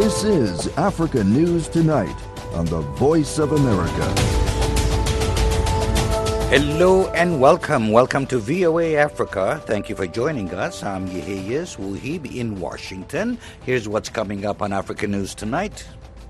This is Africa News Tonight on the Voice of America. Hello and welcome. Welcome to VOA Africa. Thank you for joining us. I'm Yeheyes Wuhib in Washington. Here's what's coming up on Africa News Tonight.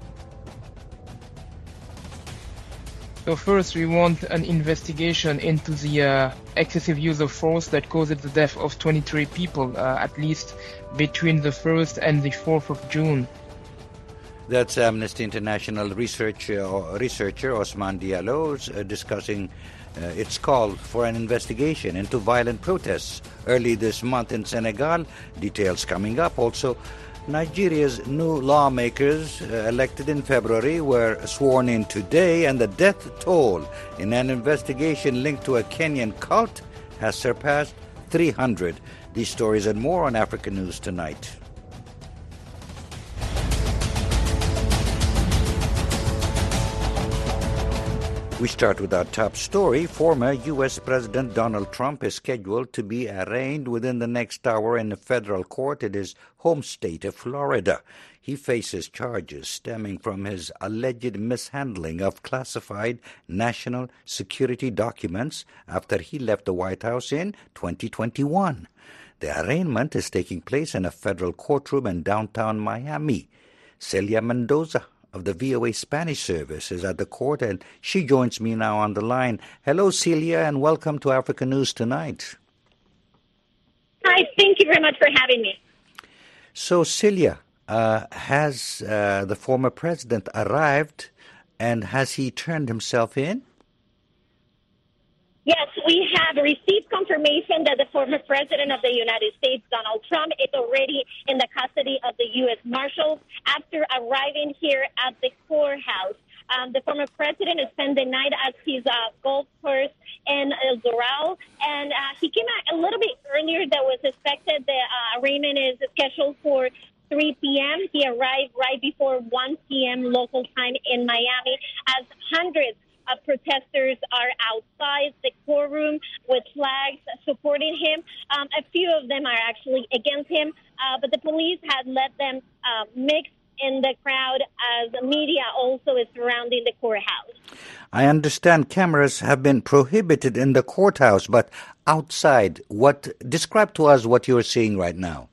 So first, we want an investigation into the excessive use of force that caused the death of 23 people, at least between the 1st and the 4th of June. That's Amnesty International researcher Osman Diallo discussing its call for an investigation into violent protests early this month in Senegal. Details coming up. Also, Nigeria's new lawmakers elected in February were sworn in today, and the death toll in an investigation linked to a Kenyan cult has surpassed 300. These stories and more on Africa News Tonight. We start with our top story. Former U.S. President Donald Trump is scheduled to be arraigned within the next hour in a federal court in his home state of Florida. He faces charges stemming from his alleged mishandling of classified national security documents after he left the White House in 2021. The arraignment is taking place in a federal courtroom in downtown Miami. Celia Mendoza of the VOA Spanish service is at the court, and she joins me now on the line. Hello, Celia, and welcome to Africa News Tonight. Hi, thank you very much for having me. So, Celia, has the former president arrived, and has he turned himself in? Yes, we have received confirmation that the former president of the United States, Donald Trump, is already in the custody of the U.S. Marshals after arriving here at the courthouse. The former president spent the night at his golf course in El Doral, and he came out a little bit earlier than was expected. The arraignment is scheduled for 3 p.m. He arrived right before 1 p.m. local time in Miami as hundreds of protesters are outside the courtroom with flags supporting him. A few of them are actually against him, but the police had let them mix in the crowd as the media also is surrounding the courthouse. I understand cameras have been prohibited in the courthouse, but outside, describe to us what you're seeing right now.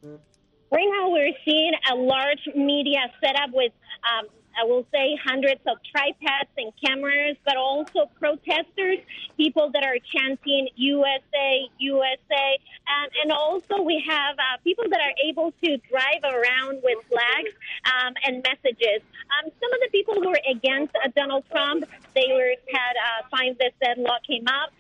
Right now we're seeing a large media setup with I will say hundreds of tripods and cameras, but also protesters, people that are chanting USA, USA. And also we have people that are able to drive around with flags and messages. Some of the people who were against Donald Trump, they had signs that said lock him up.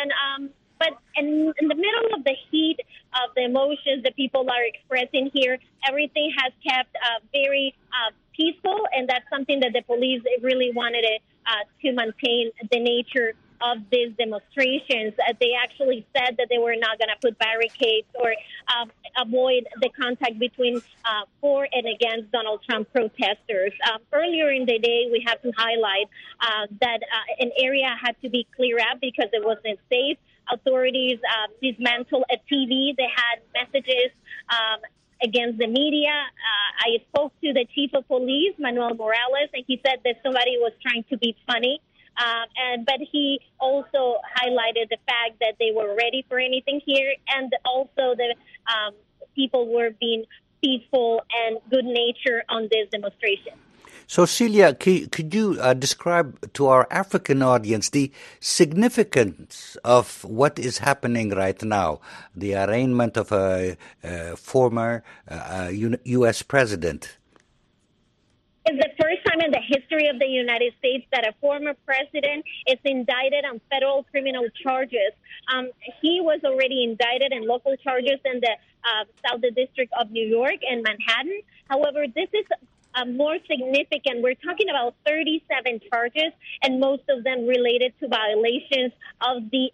But in the middle of the heat of the emotions that people are expressing here, everything has kept very peaceful, and that's something that the police really wanted to maintain the nature of these demonstrations. They actually said that they were not going to put barricades or avoid the contact between for and against Donald Trump protesters. Earlier in the day, we have to highlight that an area had to be cleared up because it wasn't safe. Authorities dismantled a TV. They had messages against the media. I spoke to the chief of police, Manuel Morales, and he said that somebody was trying to be funny. But he also highlighted the fact that they were ready for anything here, and also the people were being peaceful and good nature on this demonstration. So, Celia, could you describe to our African audience the significance of what is happening right now, the arraignment of a former U.S. president? It's the first time in the history of the United States that a former president is indicted on federal criminal charges. He was already indicted in local charges in the South District of New York and Manhattan. However, this is more significant. We're talking about 37 charges, and most of them related to violations of the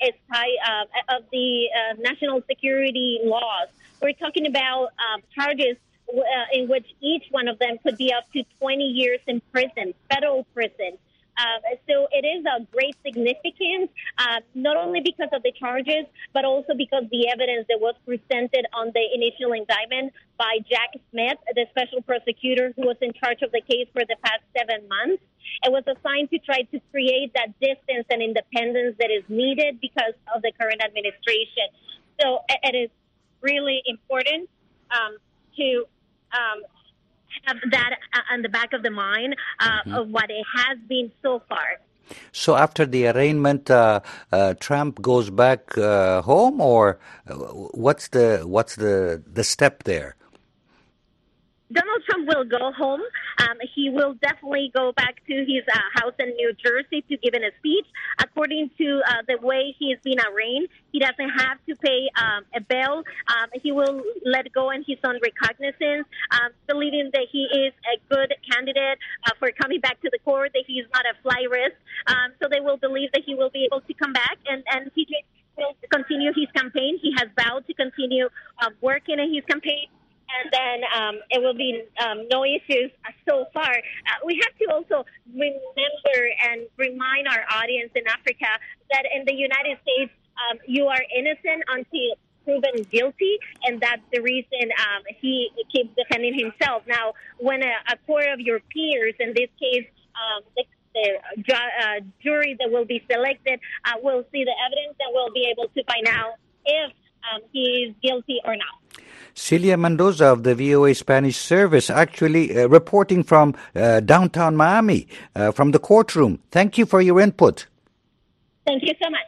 national security laws. We're talking about charges in which each one of them could be up to 20 years in prison, federal prison. So it is of great significance, not only because of the charges, but also because the evidence that was presented on the initial indictment by Jack Smith, the special prosecutor who was in charge of the case for the past 7 months. It was assigned to try to create that distance and independence that is needed because of the current administration. So it is really important to have that on the back of the mind of what it has been so far. So after the arraignment, Trump goes back home, or what's the step there? Donald Trump will go home. He will definitely go back to his house in New Jersey to give a speech. According to the way he is being arraigned, he doesn't have to pay a bail. He will let go on his own recognizance, believing that he is a good candidate for coming back to the court, that he is not a fly risk. So they will believe that he will be able to come back, and he will continue his campaign. He has vowed to continue working in his campaign. And then it will be no issues so far. We have to also remember and remind our audience in Africa that in the United States, you are innocent until proven guilty, and that's the reason he keeps defending himself. Now, when a court of your peers, in this case, the jury that will be selected will see the evidence and will be able to find out if he is guilty or not. Celia Mendoza of the VOA Spanish Service, actually reporting from downtown Miami, from the courtroom. Thank you for your input. Thank you so much.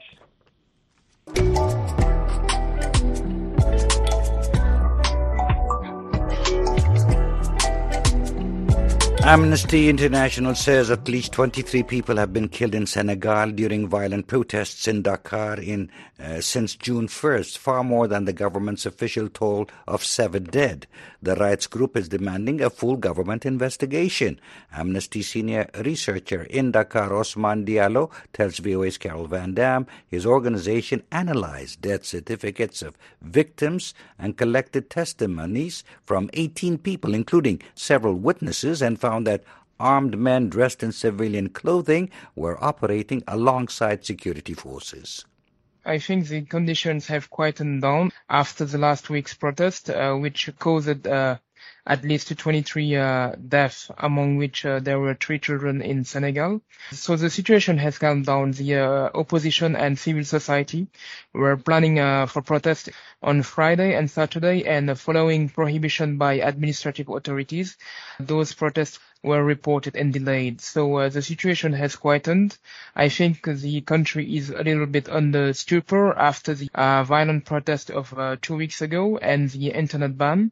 Amnesty International says at least 23 people have been killed in Senegal during violent protests in Dakar since June 1st, far more than the government's official toll of 7 dead. The rights group is demanding a full government investigation. Amnesty senior researcher in Dakar, Osman Diallo, tells VOA's Carol Van Dam his organization analyzed death certificates of victims and collected testimonies from 18 people, including several witnesses, and found that armed men dressed in civilian clothing were operating alongside security forces. I think the conditions have quietened down after the last week's protest, which caused at least 23 deaths, among which there were 3 children in Senegal. So the situation has calmed down. The opposition and civil society were planning for protest on Friday and Saturday, and following prohibition by administrative authorities, those protests were reported and delayed. So the situation has quietened. I think the country is a little bit under stupor after the violent protest of 2 weeks ago and the internet ban.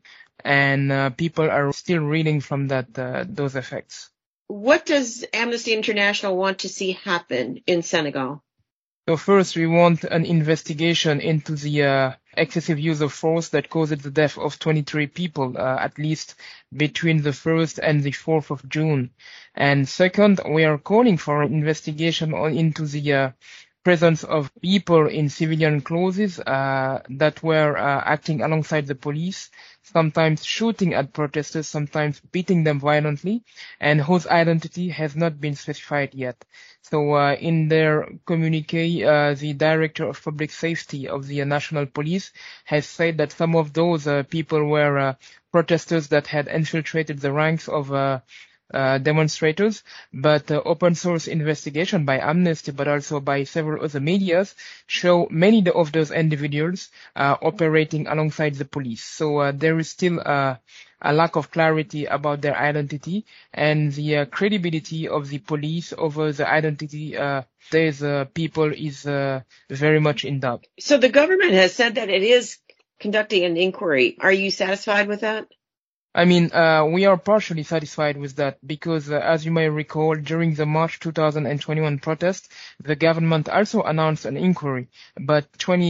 And people are still reeling from those effects. What does Amnesty International want to see happen in Senegal? So first, we want an investigation into the excessive use of force that caused the death of 23 people, at least between the 1st and the 4th of June. And second, we are calling for an investigation into the presence of people in civilian clothes that were acting alongside the police, sometimes shooting at protesters, sometimes beating them violently, and whose identity has not been specified yet. So in their communiqué, the Director of Public Safety of the National Police has said that some of those people were protesters that had infiltrated the ranks of demonstrators, but open source investigation by Amnesty, but also by several other medias, show many of those individuals operating alongside the police. So there is still a lack of clarity about their identity, and the credibility of the police over the identity of these people is very much in doubt. So the government has said that it is conducting an inquiry. Are you satisfied with that? I mean, we are partially satisfied with that because, as you may recall, during the March 2021 protest, the government also announced an inquiry. But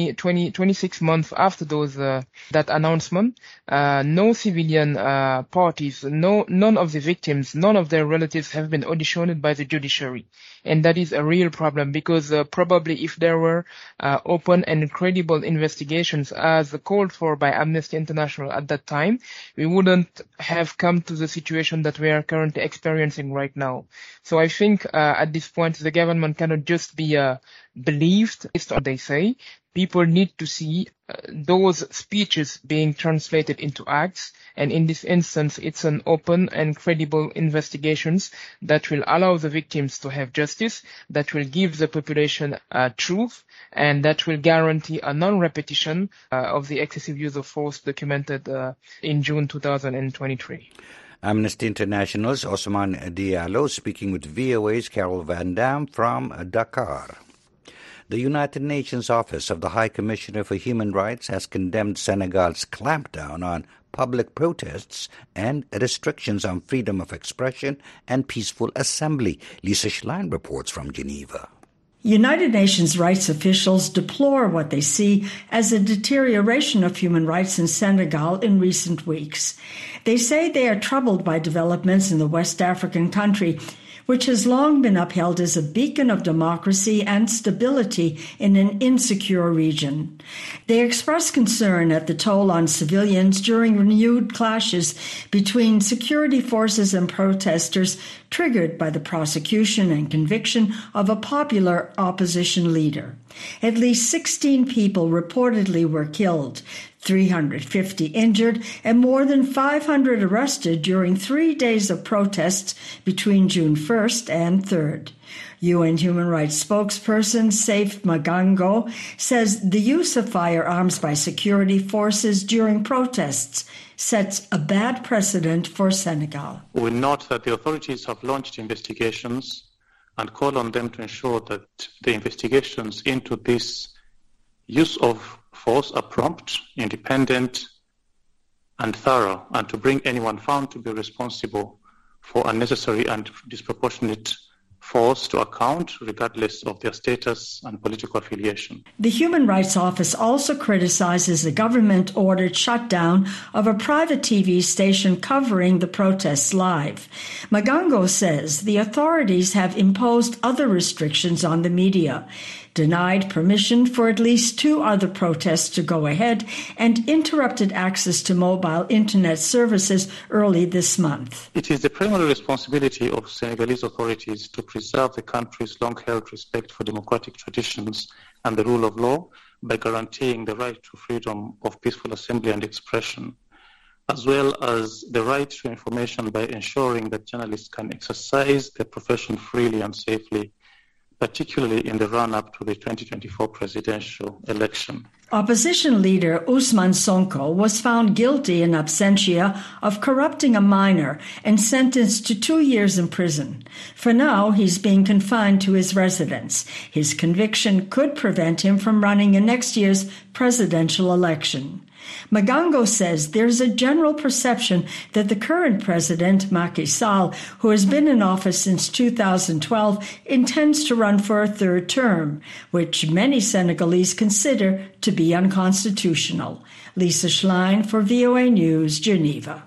26 months after that announcement, no civilian parties, none of the victims, none of their relatives have been auditioned by the judiciary. And that is a real problem because probably if there were open and credible investigations as called for by Amnesty International at that time, we wouldn't not have come to the situation that we are currently experiencing right now. So I think at this point, the government cannot just be believed based on what they say. People need to see those speeches being translated into acts. And in this instance, it's an open and credible investigations that will allow the victims to have justice, that will give the population truth, and that will guarantee a non-repetition of the excessive use of force documented in June 2023. Amnesty International's Osman Diallo speaking with VOA's Carol Van Dam from Dakar. The United Nations Office of the High Commissioner for Human Rights has condemned Senegal's clampdown on public protests and restrictions on freedom of expression and peaceful assembly. Lisa Schlein reports from Geneva. United Nations rights officials deplore what they see as a deterioration of human rights in Senegal in recent weeks. They say they are troubled by developments in the West African country, which has long been upheld as a beacon of democracy and stability in an insecure region. They express concern at the toll on civilians during renewed clashes between security forces and protesters triggered by the prosecution and conviction of a popular opposition leader. At least 16 people reportedly were killed, 350 injured, and more than 500 arrested during 3 days of protests between June 1st and 3rd. UN human rights spokesperson Saif Magango says the use of firearms by security forces during protests sets a bad precedent for Senegal. We note that the authorities have launched investigations and call on them to ensure that the investigations into this use of force are prompt, independent, and thorough, and to bring anyone found to be responsible for unnecessary and disproportionate force to account, regardless of their status and political affiliation. The Human Rights Office also criticizes the government-ordered shutdown of a private TV station covering the protests live. Magango says the authorities have imposed other restrictions on the media, denied permission for at least 2 other protests to go ahead, and interrupted access to mobile internet services early this month. It is the primary responsibility of Senegalese authorities to preserve the country's long-held respect for democratic traditions and the rule of law by guaranteeing the right to freedom of peaceful assembly and expression, as well as the right to information by ensuring that journalists can exercise their profession freely and safely, particularly in the run-up to the 2024 presidential election. Opposition leader Ousmane Sonko was found guilty in absentia of corrupting a minor and sentenced to 2 years in prison. For now, he's being confined to his residence. His conviction could prevent him from running in next year's presidential election. Magango says there's a general perception that the current president, Macky Sall, who has been in office since 2012, intends to run for a 3rd term, which many Senegalese consider to be unconstitutional. Lisa Schlein for VOA News, Geneva.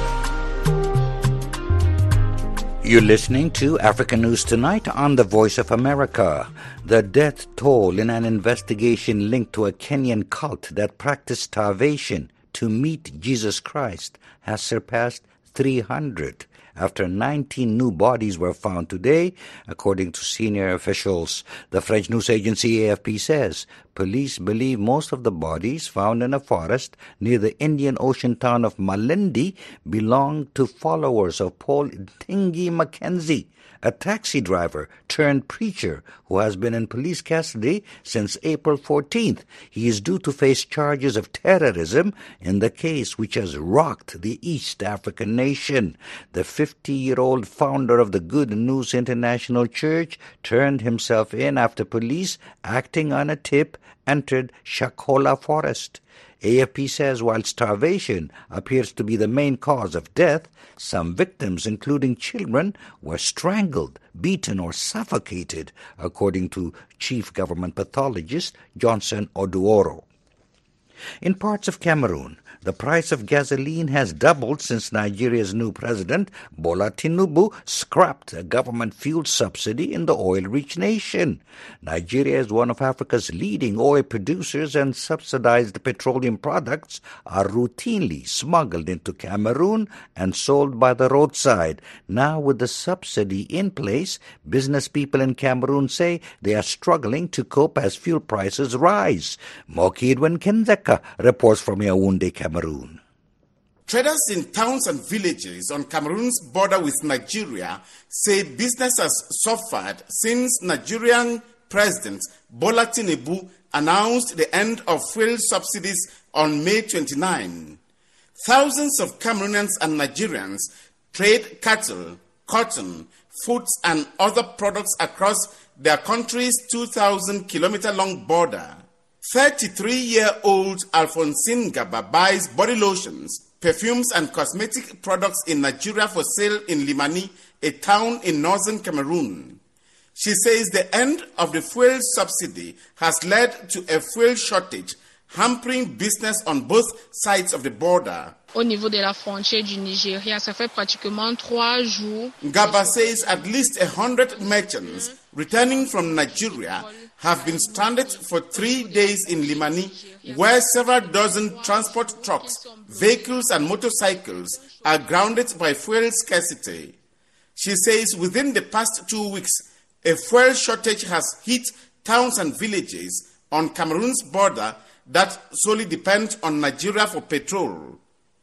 You're listening to Africa News Tonight on the Voice of America. The death toll in an investigation linked to a Kenyan cult that practiced starvation to meet Jesus Christ has surpassed 300 after 19 new bodies were found today, according to senior officials. The French news agency AFP says police believe most of the bodies found in a forest near the Indian Ocean town of Malindi belonged to followers of Paul Tingi Mackenzie, a taxi driver turned preacher who has been in police custody since April 14th. He is due to face charges of terrorism in the case which has rocked the East African nation. The 50-year-old founder of the Good News International Church turned himself in after police, acting on a tip, entered Shakola Forest. AFP says while starvation appears to be the main cause of death, some victims, including children, were strangled, beaten, or suffocated, according to Chief Government Pathologist Johnson Oduoro. In parts of Cameroon, The price of gasoline has doubled since Nigeria's new president, Bola Tinubu, scrapped a government fuel subsidy in the oil-rich nation. Nigeria is one of Africa's leading oil producers, and subsidized petroleum products are routinely smuggled into Cameroon and sold by the roadside. Now, with the subsidy in place, business people in Cameroon say they are struggling to cope as fuel prices rise. Moki Edwin Kenzeka reports from Yaoundé, Cameroon. Traders in towns and villages on Cameroon's border with Nigeria say business has suffered since Nigerian President Bola Tinubu announced the end of fuel subsidies on May 29. Thousands of Cameroonians and Nigerians trade cattle, cotton, foods and other products across their country's 2,000-kilometer-long border. 33-year-old Alphonsine Gaba buys body lotions, perfumes and cosmetic products in Nigeria for sale in Limani, a town in northern Cameroon. She says the end of the fuel subsidy has led to a fuel shortage, hampering business on both sides of the border. Au niveau de la frontière du Nigeria, ça fait pratiquement 3 jours. Gaba says at least 100 merchants returning from Nigeria have been stranded for 3 days in Limani, where several dozen transport trucks, vehicles and motorcycles are grounded by fuel scarcity. She says within the past 2 weeks, a fuel shortage has hit towns and villages on Cameroon's border that solely depend on Nigeria for petrol.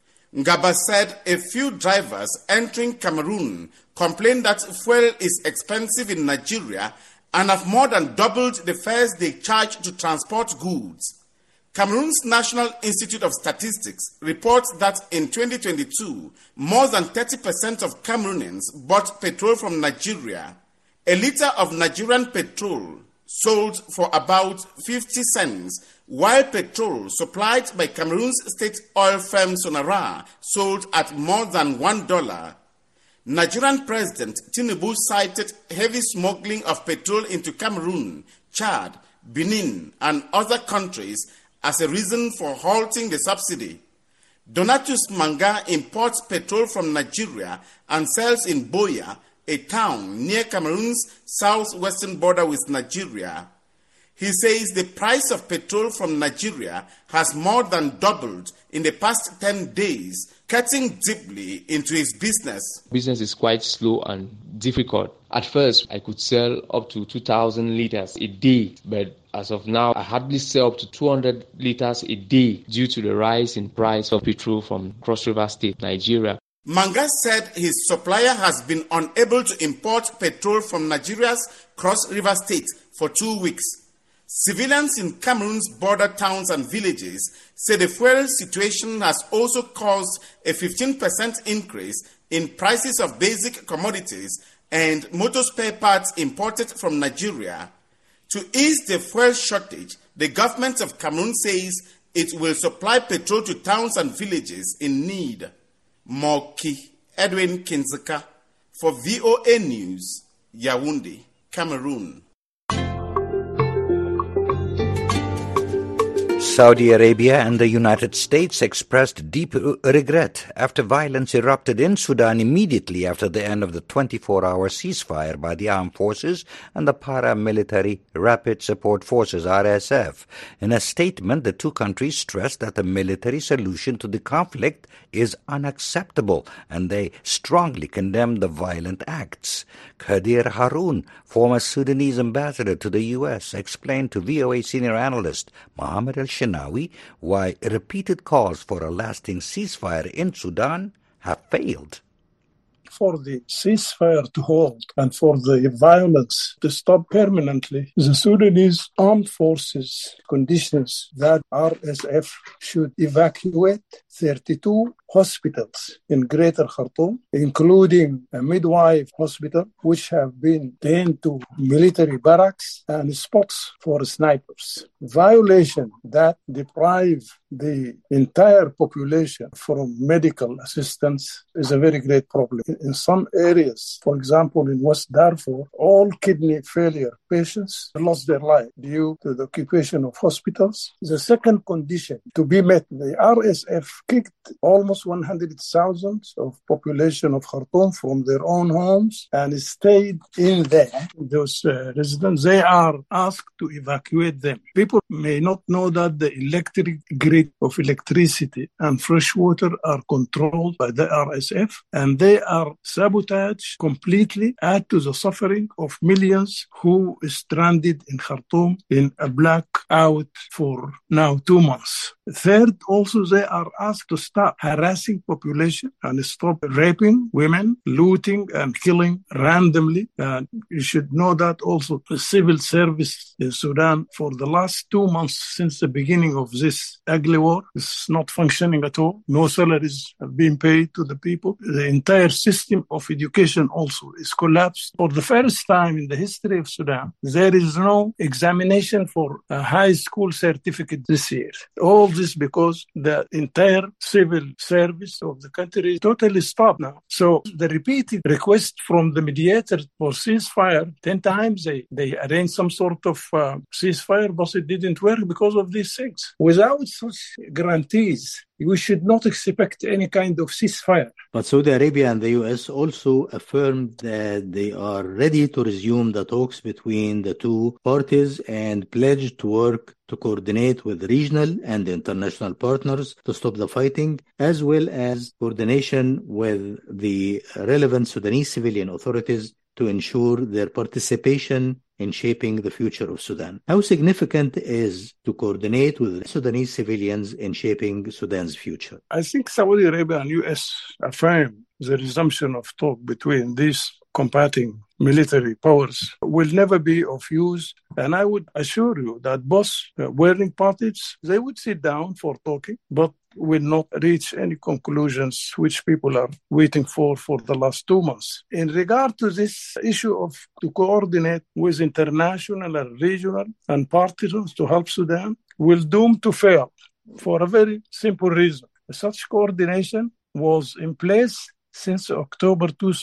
Ngaba said a few drivers entering Cameroon complained that fuel is expensive in Nigeria and have more than doubled the fares they charge to transport goods. Cameroon's National Institute of Statistics reports that in 2022, more than 30% of Cameroonians bought petrol from Nigeria. A liter of Nigerian petrol sold for about 50 cents, while petrol supplied by Cameroon's state oil firm Sonara sold at more than $1. Nigerian President Tinubu cited heavy smuggling of petrol into Cameroon, Chad, Benin, and other countries as a reason for halting the subsidy. Donatus Manga imports petrol from Nigeria and sells in Boya, a town near Cameroon's southwestern border with Nigeria. He says the price of petrol from Nigeria has more than doubled in the past 10 days, cutting deeply into his business. Business is quite slow and difficult. At first, I could sell up to 2,000 liters a day, but as of now, I hardly sell up to 200 liters a day due to the rise in price of petrol from Cross River State, Nigeria. Manga said his supplier has been unable to import petrol from Nigeria's Cross River State for 2 weeks. Civilians in Cameroon's border towns and villages say the fuel situation has also caused a 15% increase in prices of basic commodities and motor spare parts imported from Nigeria. To ease the fuel shortage, the government of Cameroon says it will supply petrol to towns and villages in need. Moki Edwin Kinzeka for VOA News, Yaoundé, Cameroon. Saudi Arabia and the United States expressed deep regret after violence erupted in Sudan immediately after the end of the 24-hour ceasefire by the armed forces and the paramilitary Rapid Support Forces, RSF. In a statement, the two countries stressed that the military solution to the conflict is unacceptable, and they strongly condemned the violent acts. Kadir Haroun, former Sudanese ambassador to the U.S., explained to VOA senior analyst Mohammed El-Shenawi why repeated calls for a lasting ceasefire in Sudan have failed. For the ceasefire to hold and for the violence to stop permanently, the Sudanese armed forces conditions that RSF should evacuate 32 hospitals in Greater Khartoum, including a midwife hospital, which have been turned to military barracks and spots for snipers. Violation that deprive the entire population from medical assistance is a very great problem. In some areas, for example, in West Darfur, all kidney failure patients lost their life due to the occupation of hospitals. The second condition to be met, the RSF kicked almost 100,000 of population of Khartoum from their own homes and stayed in there. Those residents, they are asked to evacuate them. People may not know that the electric grid of electricity and fresh water are controlled by the RSF, and they are sabotaged completely, add to the suffering of millions who is stranded in Khartoum in a blackout for now 2 months. Third, also they are asked to stop harassing population and stop raping women, looting and killing randomly. And you should know that also the civil service in Sudan for the last 2 months since the beginning of this ugly war is not functioning at all. No salaries have been paid to the people. The entire system of education also is collapsed. For the first time in the history of Sudan, there is no examination for a high school certificate this year. All this because the entire civil service of the country is totally stopped now. So the repeated request from the mediator for ceasefire, 10 times they arranged some sort of ceasefire, but it didn't work because of these things. Without such guarantees, we should not expect any kind of ceasefire. But Saudi Arabia and the U.S. also affirmed that they are ready to resume the talks between the two parties and pledged to work to coordinate with regional and international partners to stop the fighting, as well as coordination with the relevant Sudanese civilian authorities to ensure their participation in shaping the future of Sudan. How significant is to coordinate with Sudanese civilians in shaping Sudan's future? I think Saudi Arabia and U.S. affirm the resumption of talk between these combating military powers will never be of use. And I would assure you that both warring parties, they would sit down for talking, but will not reach any conclusions which people are waiting for the last 2 months. In regard to this issue of to coordinate with international and regional and partisans to help Sudan, will doom to fail for a very simple reason. Such coordination was in place since October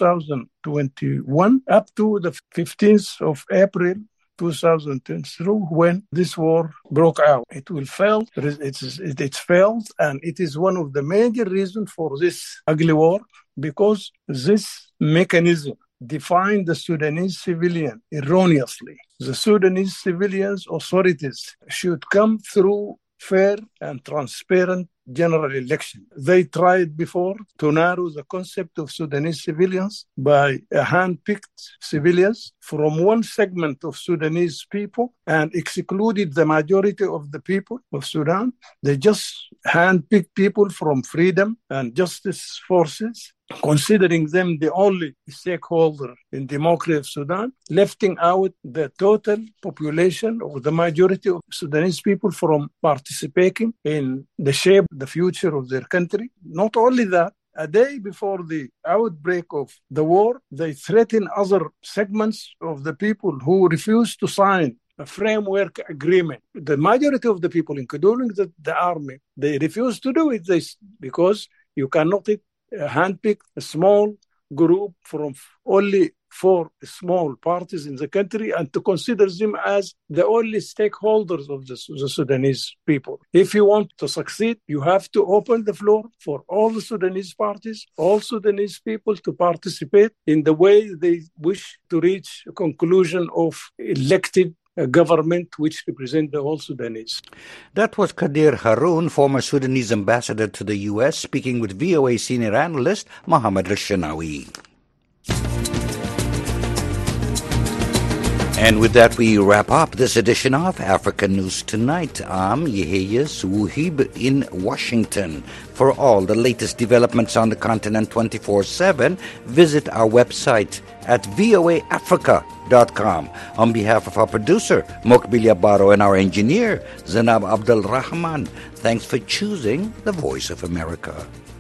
2021 up to the 15th of April 2022 when this war broke out. It will fail. It's failed, and it is one of the major reasons for this ugly war because this mechanism defined the Sudanese civilian erroneously. The Sudanese civilians authorities should come through fair and transparent general election. They tried before to narrow the concept of Sudanese civilians by hand-picked civilians from one segment of Sudanese people and excluded the majority of the people of Sudan. They just hand-picked people from freedom and justice forces, considering them the only stakeholder in democracy of Sudan, lefting out the total population or the majority of Sudanese people from participating in the shape the future of their country. Not only that, a day before the outbreak of the war, they threatened other segments of the people who refused to sign a framework agreement. The majority of the people, including the army, they refused to do it because you cannot handpick a small group from only 4 small parties in the country and to consider them as the only stakeholders of the Sudanese people. If you want to succeed, you have to open the floor for all the Sudanese parties, all Sudanese people to participate in the way they wish to reach a conclusion of elected a government which represents the whole Sudanese. That was Qadir Haroon, former Sudanese ambassador to the U.S., speaking with VOA senior analyst Mohammed Rashanawi. And with that, we wrap up this edition of Africa News Tonight. I'm Yehia Suhib in Washington. For all the latest developments on the continent 24/7, visit our website at voaafrica.com. On behalf of our producer, Mokbilia Baro, and our engineer, Zanab Abdul Rahman, thanks for choosing the Voice of America.